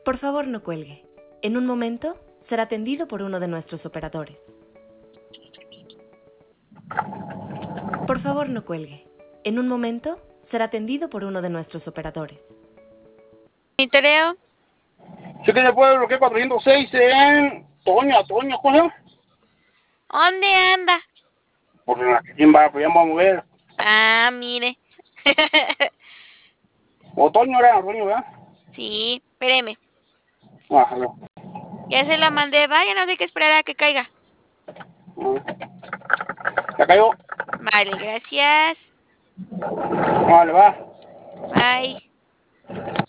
Por favor, no cuelgue. En un momento será atendido por uno de nuestros operadores. Por favor, no cuelgue. En un momento será atendido por uno de nuestros operadores. Monitoreo. Sí que después de bloqueo 406 en Toño, ¿cómo se llama? ¿Dónde anda? Pues ¿quién va? Pues ya vamos a ver. Ah, mire. Otoño era, Otoño, ¿verdad? Sí, espéreme. No. Ya se la mandé. Vaya, no sé qué esperar a que caiga. ¿Ya cayó? Vale, gracias. Vale, va. Bye.